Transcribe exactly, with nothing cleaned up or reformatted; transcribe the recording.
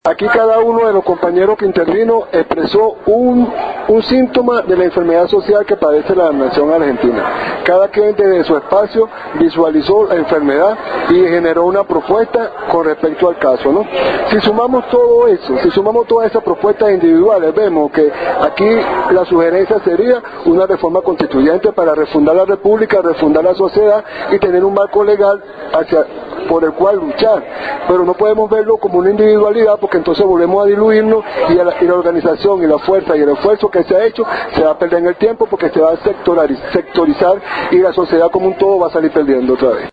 Aquí cada uno de los compañeros que intervino expresó un, un síntoma de la enfermedad social que padece la nación argentina. Cada quien desde su espacio visualizó la enfermedad y generó una propuesta con respecto al caso, ¿no? Si sumamos todo eso, si sumamos todas esas propuestas individuales, vemos que aquí la sugerencia sería una reforma constituyente para refundar la república, refundar la sociedad y tener un marco legal hacia por el cual luchar, pero no podemos verlo como una individualidad porque entonces volvemos a diluirnos y, a la, y la organización y la fuerza y el esfuerzo que se ha hecho se va a perder en el tiempo porque se va a sectorizar y la sociedad como un todo va a salir perdiendo otra vez.